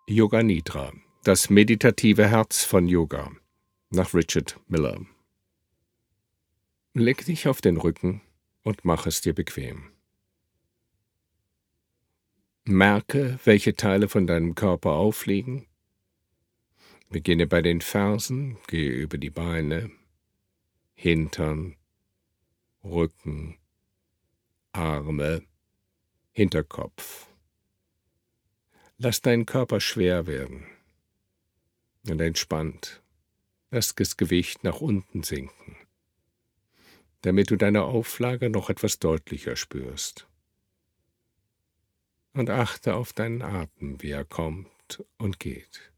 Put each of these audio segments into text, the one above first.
Yoga Nidra, das meditative Herz von Yoga, nach Richard Miller. Leg dich auf den Rücken und mach es dir bequem. Merke, welche Teile von deinem Körper aufliegen. Beginne bei den Fersen, gehe über die Beine, Hintern, Rücken, Arme, Hinterkopf. Lass deinen Körper schwer werden und entspannt. Lass das Gewicht nach unten sinken, damit du deine Auflage noch etwas deutlicher spürst. Und achte auf deinen Atem, wie er kommt und geht.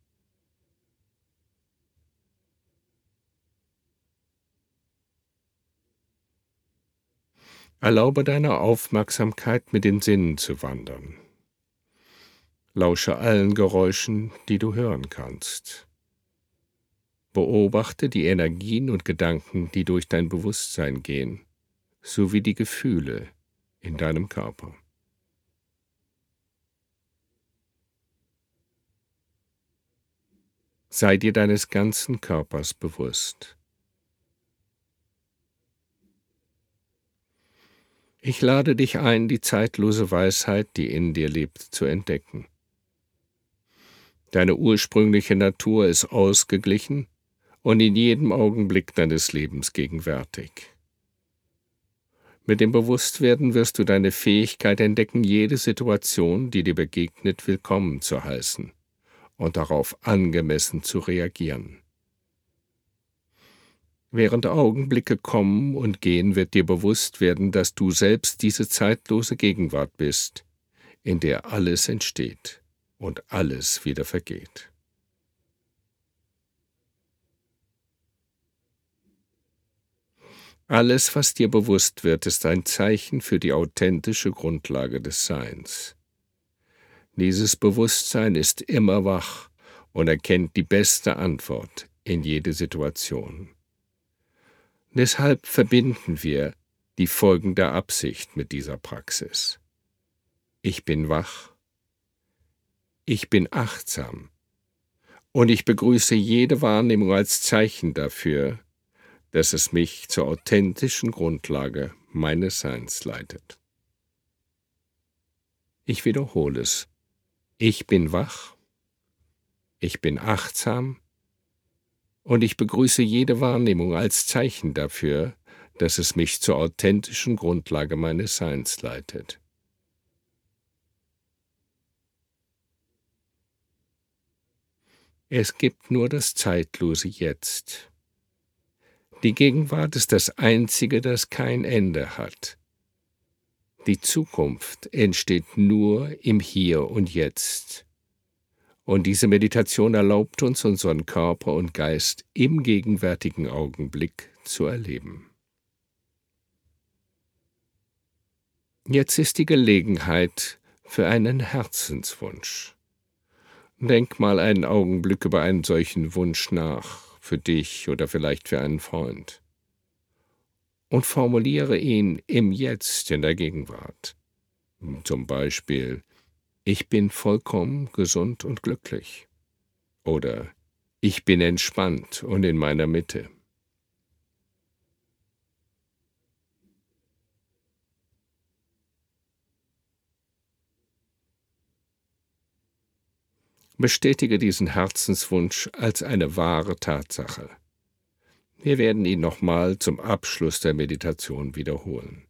Erlaube deiner Aufmerksamkeit mit den Sinnen zu wandern. Lausche allen Geräuschen, die du hören kannst. Beobachte die Energien und Gedanken, die durch dein Bewusstsein gehen, sowie die Gefühle in deinem Körper. Sei dir deines ganzen Körpers bewusst. Ich lade dich ein, die zeitlose Weisheit, die in dir lebt, zu entdecken. Deine ursprüngliche Natur ist ausgeglichen und in jedem Augenblick deines Lebens gegenwärtig. Mit dem Bewusstwerden wirst du deine Fähigkeit entdecken, jede Situation, die dir begegnet, willkommen zu heißen und darauf angemessen zu reagieren. Während Augenblicke kommen und gehen, wird dir bewusst werden, dass du selbst diese zeitlose Gegenwart bist, in der alles entsteht und alles wieder vergeht. Alles, was dir bewusst wird, ist ein Zeichen für die authentische Grundlage des Seins. Dieses Bewusstsein ist immer wach und erkennt die beste Antwort in jede Situation. Deshalb verbinden wir die folgende Absicht mit dieser Praxis. Ich bin wach, ich bin achtsam und ich begrüße jede Wahrnehmung als Zeichen dafür, dass es mich zur authentischen Grundlage meines Seins leitet. Ich wiederhole es. Ich bin wach, ich bin achtsam und ich begrüße jede Wahrnehmung als Zeichen dafür, dass es mich zur authentischen Grundlage meines Seins leitet. Es gibt nur das zeitlose Jetzt. Die Gegenwart ist das Einzige, das kein Ende hat. Die Zukunft entsteht nur im Hier und Jetzt. Und diese Meditation erlaubt uns, unseren Körper und Geist im gegenwärtigen Augenblick zu erleben. Jetzt ist die Gelegenheit für einen Herzenswunsch. Denk mal einen Augenblick über einen solchen Wunsch nach, für dich oder vielleicht für einen Freund. Und formuliere ihn im Jetzt, in der Gegenwart. Zum Beispiel: Ich bin vollkommen gesund und glücklich. Oder ich bin entspannt und in meiner Mitte. Bestätige diesen Herzenswunsch als eine wahre Tatsache. Wir werden ihn nochmal zum Abschluss der Meditation wiederholen.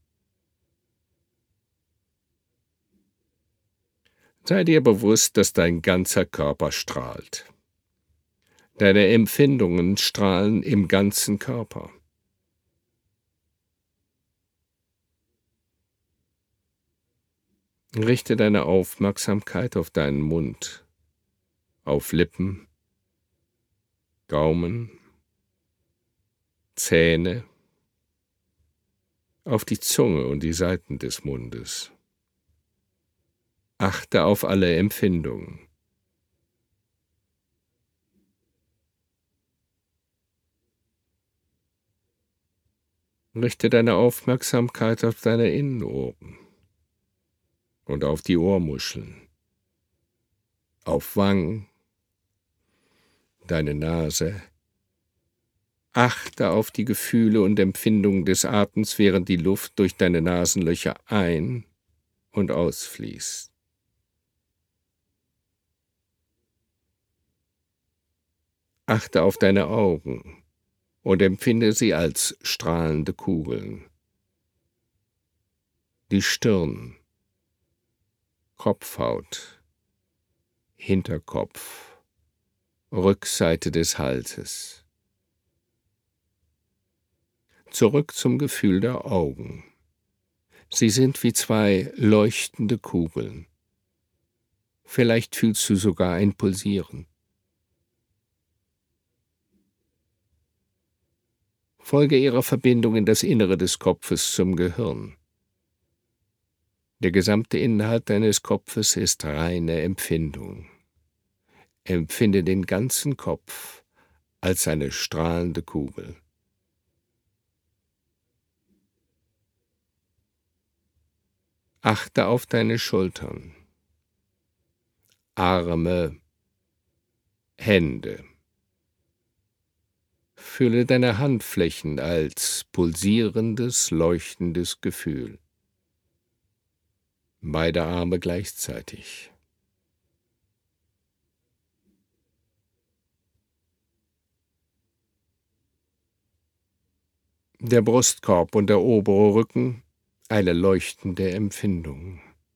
Sei dir bewusst, dass dein ganzer Körper strahlt. Deine Empfindungen strahlen im ganzen Körper. Richte deine Aufmerksamkeit auf deinen Mund, auf Lippen, Gaumen, Zähne, auf die Zunge und die Seiten des Mundes. Achte auf alle Empfindungen. Richte deine Aufmerksamkeit auf deine Innenohren und auf die Ohrmuscheln, auf Wangen, deine Nase. Achte auf die Gefühle und Empfindungen des Atems, während die Luft durch deine Nasenlöcher ein- und ausfließt. Achte auf deine Augen und empfinde sie als strahlende Kugeln. Die Stirn, Kopfhaut, Hinterkopf, Rückseite des Halses. Zurück zum Gefühl der Augen. Sie sind wie zwei leuchtende Kugeln. Vielleicht fühlst du sogar ein Pulsieren. Folge ihrer Verbindung in das Innere des Kopfes zum Gehirn. Der gesamte Inhalt deines Kopfes ist reine Empfindung. Empfinde den ganzen Kopf als eine strahlende Kugel. Achte auf deine Schultern, Arme, Hände. Fühle deine Handflächen als pulsierendes, leuchtendes Gefühl. Beide Arme gleichzeitig. Der Brustkorb und der obere Rücken, eine leuchtende Empfindung.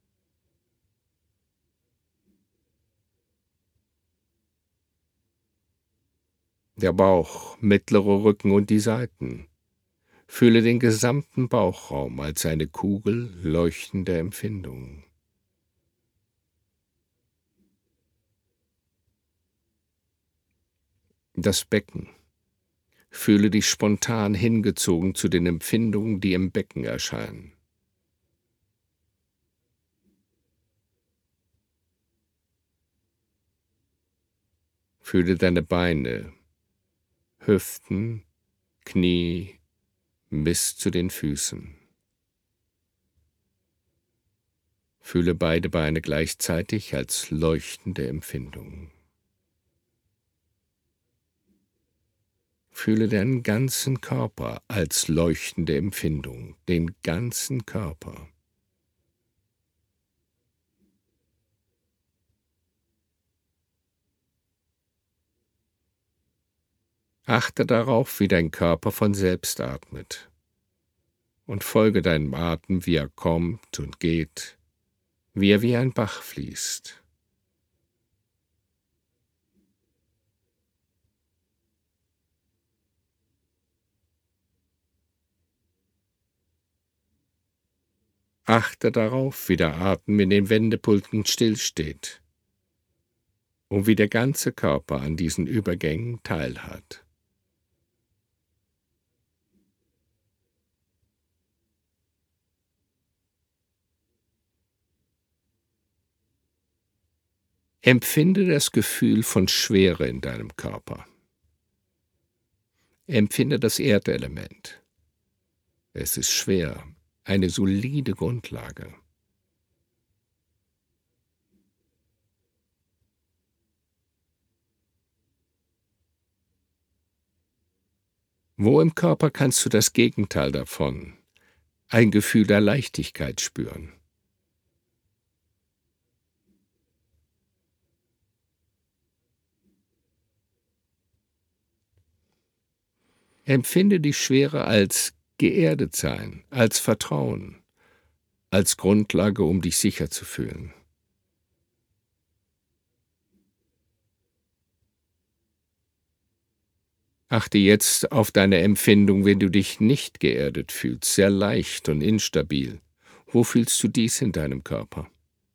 Der Bauch, mittlere Rücken und die Seiten. Fühle den gesamten Bauchraum als eine Kugel leuchtender Empfindung. Das Becken. Fühle dich spontan hingezogen zu den Empfindungen, die im Becken erscheinen. Fühle deine Beine, Hüften, Knie bis zu den Füßen. Fühle beide Beine gleichzeitig als leuchtende Empfindung. Fühle deinen ganzen Körper als leuchtende Empfindung, den ganzen Körper. Achte darauf, wie dein Körper von selbst atmet, und folge deinem Atem, wie er kommt und geht, wie er wie ein Bach fließt. Achte darauf, wie der Atem in den Wendepulken stillsteht und wie der ganze Körper an diesen Übergängen teilhat. Empfinde das Gefühl von Schwere in deinem Körper. Empfinde das Erdelement. Es ist schwer, eine solide Grundlage. Wo im Körper kannst du das Gegenteil davon, ein Gefühl der Leichtigkeit spüren? Empfinde die Schwere als geerdet sein, als Vertrauen, als Grundlage, um dich sicher zu fühlen. Achte jetzt auf deine Empfindung, wenn du dich nicht geerdet fühlst, sehr leicht und instabil. Wo fühlst du dies in deinem Körper?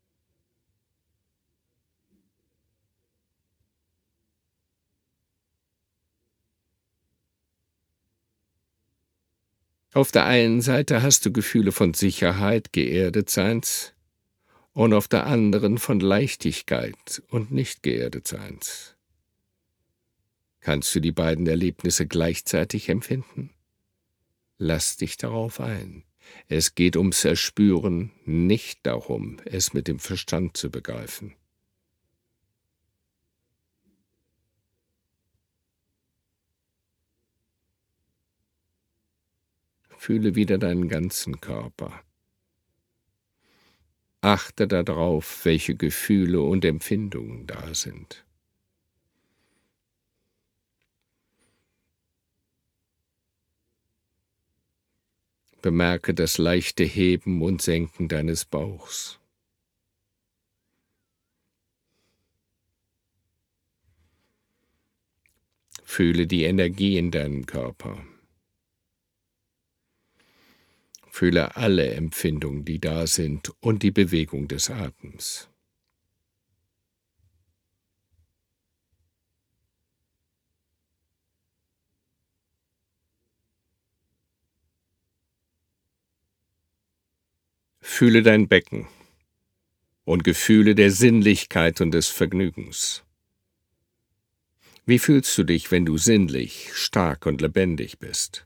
Auf der einen Seite hast du Gefühle von Sicherheit, Geerdetseins, und auf der anderen von Leichtigkeit und Nicht-Geerdetseins. Kannst du die beiden Erlebnisse gleichzeitig empfinden? Lass dich darauf ein. Es geht ums Erspüren, nicht darum, es mit dem Verstand zu begreifen. Fühle wieder deinen ganzen Körper. Achte darauf, welche Gefühle und Empfindungen da sind. Bemerke das leichte Heben und Senken deines Bauchs. Fühle die Energie in deinem Körper. Fühle alle Empfindungen, die da sind, und die Bewegung des Atems. Fühle dein Becken und Gefühle der Sinnlichkeit und des Vergnügens. Wie fühlst du dich, wenn du sinnlich, stark und lebendig bist?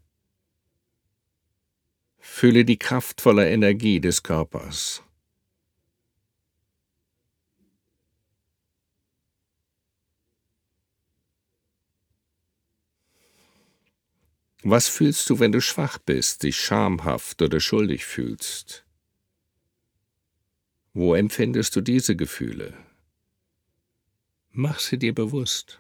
Fühle die kraftvolle Energie des Körpers. Was fühlst du, wenn du schwach bist, dich schamhaft oder schuldig fühlst? Wo empfindest du diese Gefühle? Mach sie dir bewusst.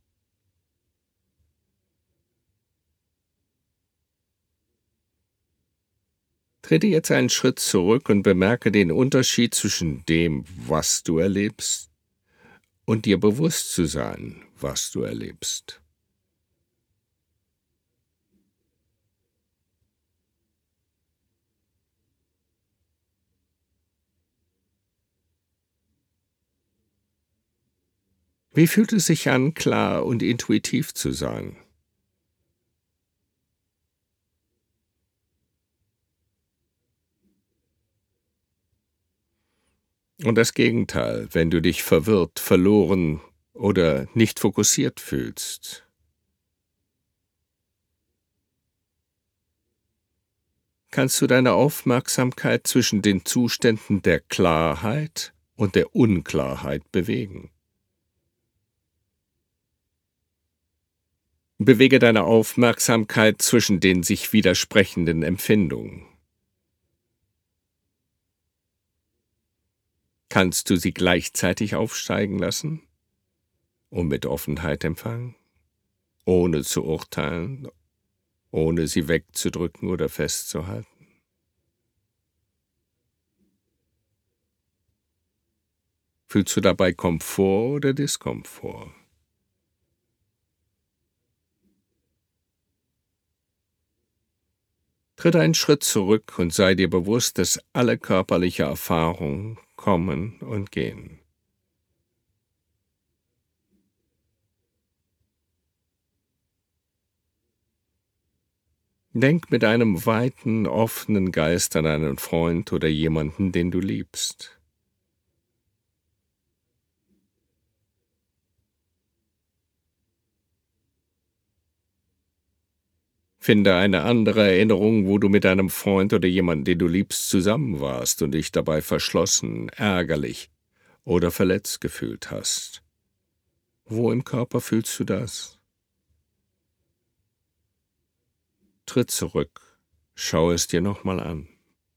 Trete jetzt einen Schritt zurück und bemerke den Unterschied zwischen dem, was du erlebst, und dir bewusst zu sein, was du erlebst. Wie fühlt es sich an, klar und intuitiv zu sein? Und das Gegenteil, wenn du dich verwirrt, verloren oder nicht fokussiert fühlst. Kannst du deine Aufmerksamkeit zwischen den Zuständen der Klarheit und der Unklarheit bewegen? Bewege deine Aufmerksamkeit zwischen den sich widersprechenden Empfindungen. Kannst du sie gleichzeitig aufsteigen lassen und mit Offenheit empfangen, ohne zu urteilen, ohne sie wegzudrücken oder festzuhalten? Fühlst du dabei Komfort oder Diskomfort? Tritt einen Schritt zurück und sei dir bewusst, dass alle körperliche Erfahrungen kommen und gehen. Denk mit einem weiten, offenen Geist an einen Freund oder jemanden, den du liebst. Finde eine andere Erinnerung, wo du mit einem Freund oder jemandem, den du liebst, zusammen warst und dich dabei verschlossen, ärgerlich oder verletzt gefühlt hast. Wo im Körper fühlst du das? Tritt zurück, schau es dir nochmal an.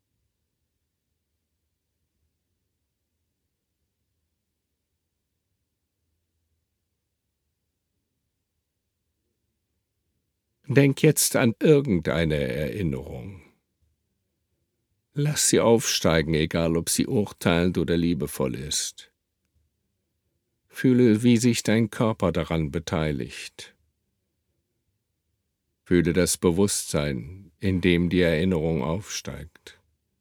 Denk jetzt an irgendeine Erinnerung. Lass sie aufsteigen, egal ob sie urteilend oder liebevoll ist. Fühle, wie sich dein Körper daran beteiligt. Fühle das Bewusstsein, in dem die Erinnerung aufsteigt.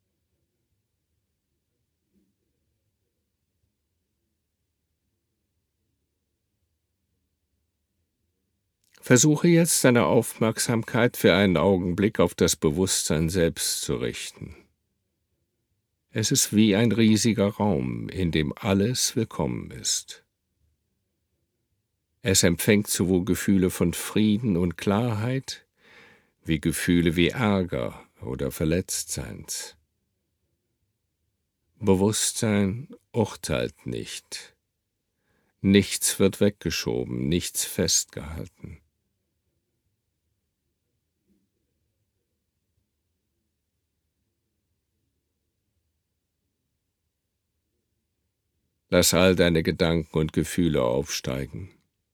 Versuche jetzt deine Aufmerksamkeit für einen Augenblick auf das Bewusstsein selbst zu richten. Es ist wie ein riesiger Raum, in dem alles willkommen ist. Es empfängt sowohl Gefühle von Frieden und Klarheit, wie Gefühle wie Ärger oder Verletztseins. Bewusstsein urteilt nicht. Nichts wird weggeschoben, nichts festgehalten. Lass all deine Gedanken und Gefühle aufsteigen.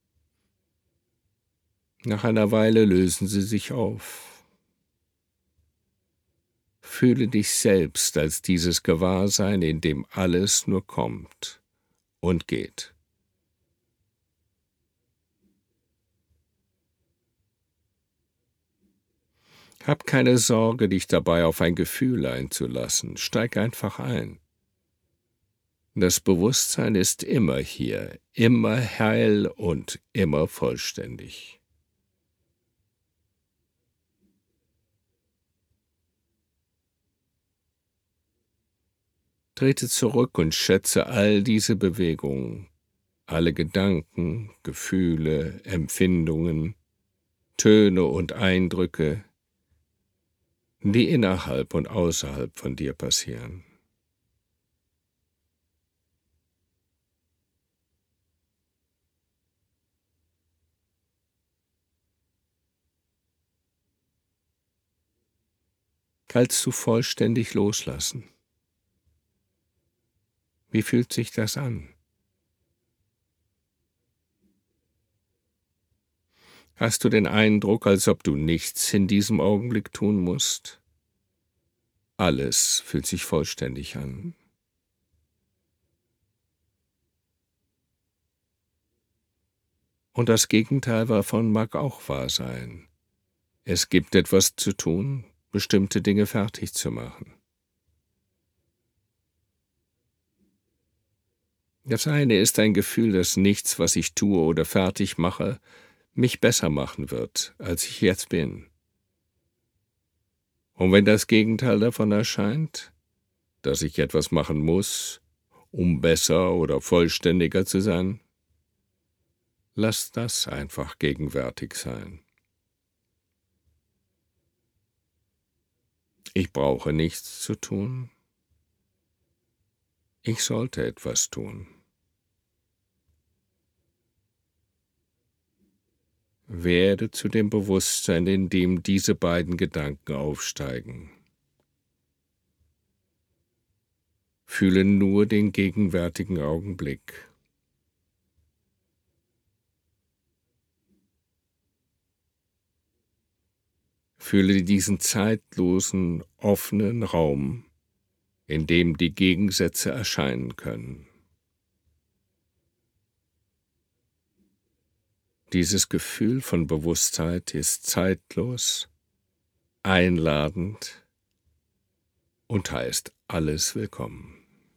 Nach einer Weile lösen sie sich auf. Fühle dich selbst als dieses Gewahrsein, in dem alles nur kommt und geht. Hab keine Sorge, dich dabei auf ein Gefühl einzulassen. Steig einfach ein. Das Bewusstsein ist immer hier, immer heil und immer vollständig. Trete zurück und schätze all diese Bewegungen, alle Gedanken, Gefühle, Empfindungen, Töne und Eindrücke, die innerhalb und außerhalb von dir passieren. Kannst du vollständig loslassen? Wie fühlt sich das an? Hast du den Eindruck, als ob du nichts in diesem Augenblick tun musst? Alles fühlt sich vollständig an. Und das Gegenteil davon mag auch wahr sein. Es gibt etwas zu tun, bestimmte Dinge fertig zu machen. Das eine ist ein Gefühl, dass nichts, was ich tue oder fertig mache, mich besser machen wird, als ich jetzt bin. Und wenn das Gegenteil davon erscheint, dass ich etwas machen muss, um besser oder vollständiger zu sein, lass das einfach gegenwärtig sein. Ich brauche nichts zu tun. Ich sollte etwas tun. Werde zu dem Bewusstsein, in dem diese beiden Gedanken aufsteigen. Fühle nur den gegenwärtigen Augenblick. Fühle diesen zeitlosen, offenen Raum, in dem die Gegensätze erscheinen können. Dieses Gefühl von Bewusstheit ist zeitlos, einladend und heißt alles willkommen.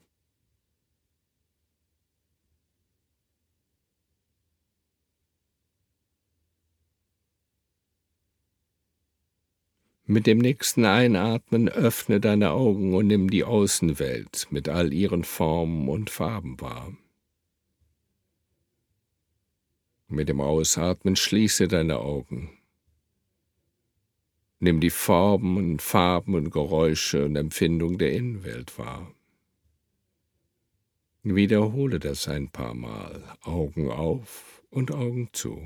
Mit dem nächsten Einatmen öffne deine Augen und nimm die Außenwelt mit all ihren Formen und Farben wahr. Mit dem Ausatmen schließe deine Augen. Nimm die Formen, Farben und Geräusche und Empfindungen der Innenwelt wahr. Wiederhole das ein paar Mal, Augen auf und Augen zu.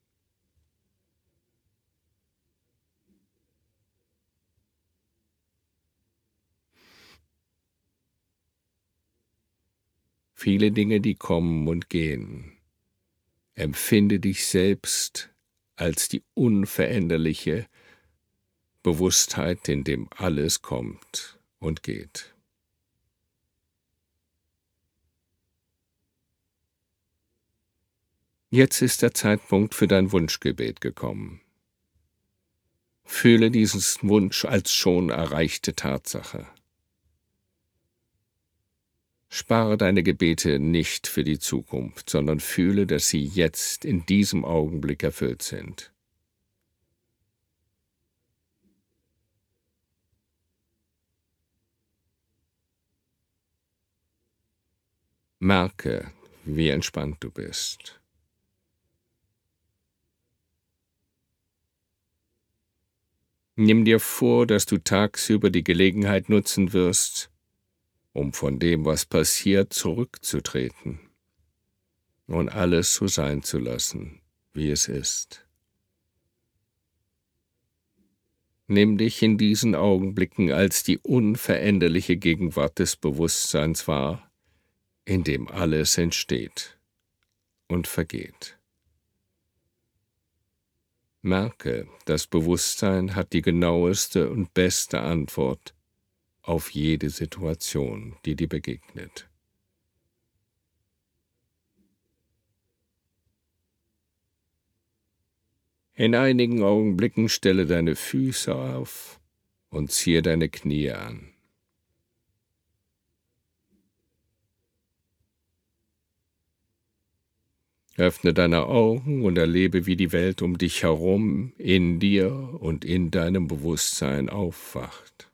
Viele Dinge, die kommen und gehen. Empfinde dich selbst als die unveränderliche Bewusstheit, in dem alles kommt und geht. Jetzt ist der Zeitpunkt für dein Wunschgebet gekommen. Fühle diesen Wunsch als schon erreichte Tatsache. Spare deine Gebete nicht für die Zukunft, sondern fühle, dass sie jetzt in diesem Augenblick erfüllt sind. Merke, wie entspannt du bist. Nimm dir vor, dass du tagsüber die Gelegenheit nutzen wirst, um von dem, was passiert, zurückzutreten und alles so sein zu lassen, wie es ist. Nimm dich in diesen Augenblicken als die unveränderliche Gegenwart des Bewusstseins wahr, in dem alles entsteht und vergeht. Merke, das Bewusstsein hat die genaueste und beste Antwort auf jede Situation, die dir begegnet. In einigen Augenblicken stelle deine Füße auf und ziehe deine Knie an. Öffne deine Augen und erlebe, wie die Welt um dich herum, in dir und in deinem Bewusstsein aufwacht.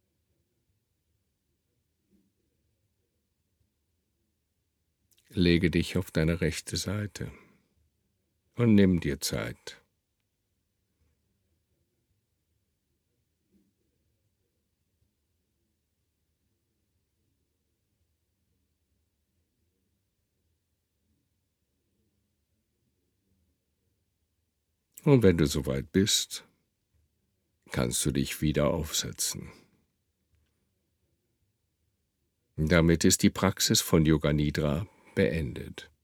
Lege dich auf deine rechte Seite und nimm dir Zeit. Und wenn du soweit bist, kannst du dich wieder aufsetzen. Damit ist die Praxis von Yoga Nidra beendet.